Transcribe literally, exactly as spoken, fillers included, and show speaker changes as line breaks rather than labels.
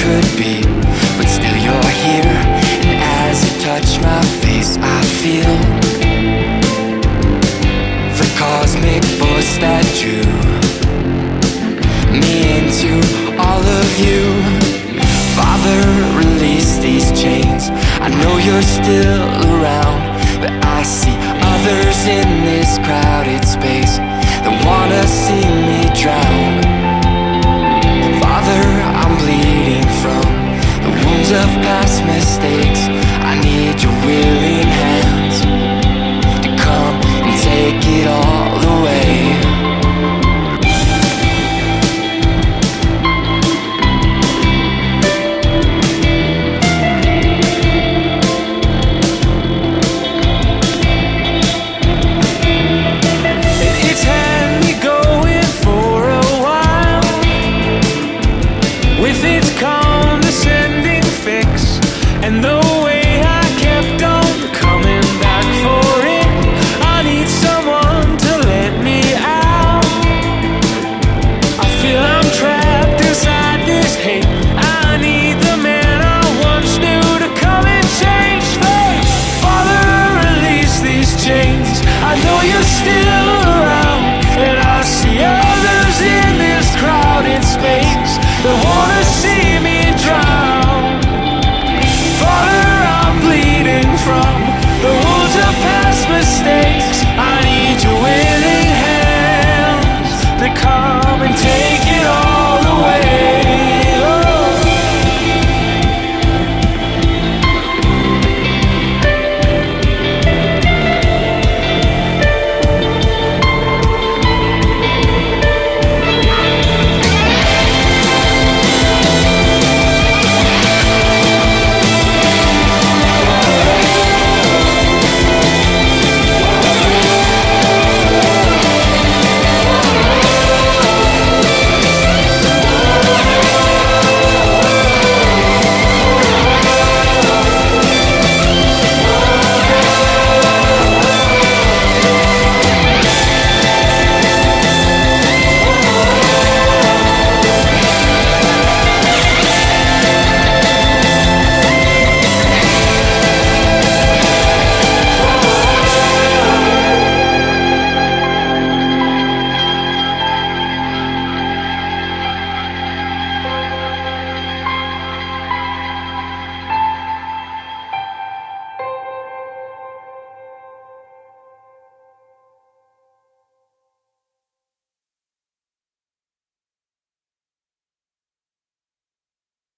could be, but still you're here. And as you touch my face, I feel the cosmic force that drew me into all of you. Father, release these chains. I know you're still around, but I see others in this crowded space that wanna see me drown. Father, I'm bleeding from the wounds of past mistakes. I need your willing hands to come and take it all away.
With its